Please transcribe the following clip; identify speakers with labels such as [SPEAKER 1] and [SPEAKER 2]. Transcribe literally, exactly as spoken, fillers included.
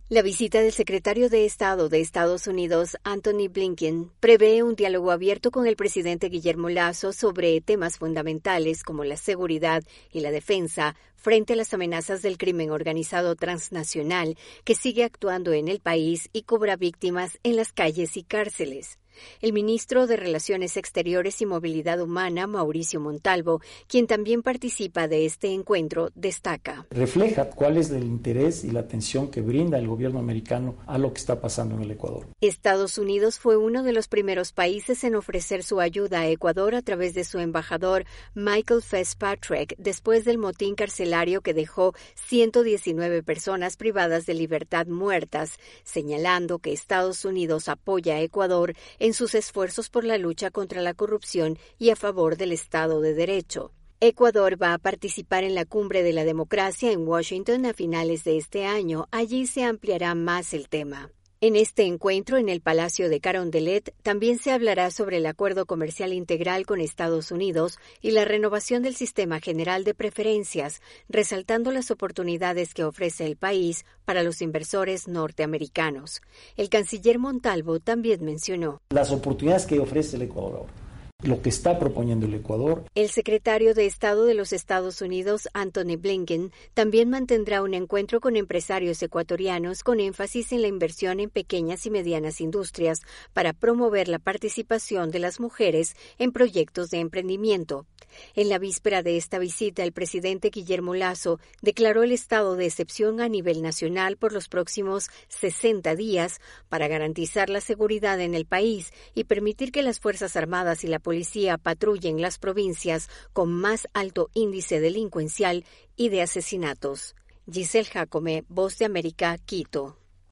[SPEAKER 1] La visita del secretario de Estado de Estados Unidos, Antony Blinken, prevé un diálogo abierto con el presidente Guillermo Lasso sobre temas fundamentales como la seguridad y la defensa frente a las amenazas del crimen organizado transnacional que sigue actuando en el país y cobra víctimas en las calles y cárceles. El ministro de Relaciones Exteriores y Movilidad Humana, Mauricio Montalvo, quien también participa de este encuentro, destaca.
[SPEAKER 2] Refleja cuál es el interés y la atención que brinda el gobierno americano a lo que está pasando en el Ecuador.
[SPEAKER 1] Estados Unidos fue uno de los primeros países en ofrecer su ayuda a Ecuador a través de su embajador Michael Fitzpatrick después del motín carcelario que dejó ciento diecinueve personas privadas de libertad muertas, señalando que Estados Unidos apoya a Ecuador en sus esfuerzos por la lucha contra la corrupción y a favor del Estado de Derecho. Ecuador va a participar en la Cumbre de la Democracia en Washington a finales de este año. Allí se ampliará más el tema. En este encuentro en el Palacio de Carondelet también se hablará sobre el acuerdo comercial integral con Estados Unidos y la renovación del sistema general de preferencias, resaltando las oportunidades que ofrece el país para los inversores norteamericanos. El canciller Montalvo también mencionó
[SPEAKER 2] las oportunidades que ofrece el Ecuador ahora. Lo que está proponiendo el Ecuador.
[SPEAKER 1] El secretario de Estado de los Estados Unidos, Antony Blinken, también mantendrá un encuentro con empresarios ecuatorianos con énfasis en la inversión en pequeñas y medianas industrias para promover la participación de las mujeres en proyectos de emprendimiento. En la víspera de esta visita, el presidente Guillermo Lasso declaró el estado de excepción a nivel nacional por los próximos sesenta días para garantizar la seguridad en el país y permitir que las Fuerzas Armadas y la policía patrullen las provincias con más alto índice delincuencial y de asesinatos. Giselle Jacome, Voz de América, Quito.